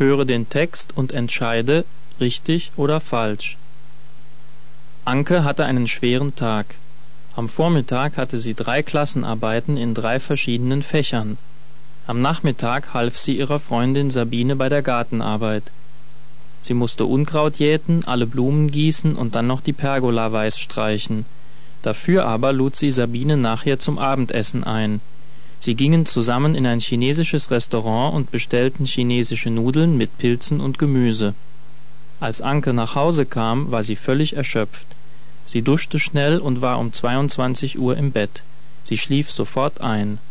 Höre den Text und entscheide, richtig oder falsch. Anke hatte einen schweren Tag. Am Vormittag hatte sie 3 Klassenarbeiten in 3 verschiedenen Fächern. Am Nachmittag half sie ihrer Freundin Sabine bei der Gartenarbeit. Sie musste Unkraut jäten, alle Blumen gießen und dann noch die Pergola weiß streichen. Dafür aber lud sie Sabine nachher zum Abendessen ein. Sie gingen zusammen in ein chinesisches Restaurant und bestellten chinesische Nudeln mit Pilzen und Gemüse. Als Anke nach Hause kam, war sie völlig erschöpft. Sie duschte schnell und war um 22 Uhr im Bett. Sie schlief sofort ein.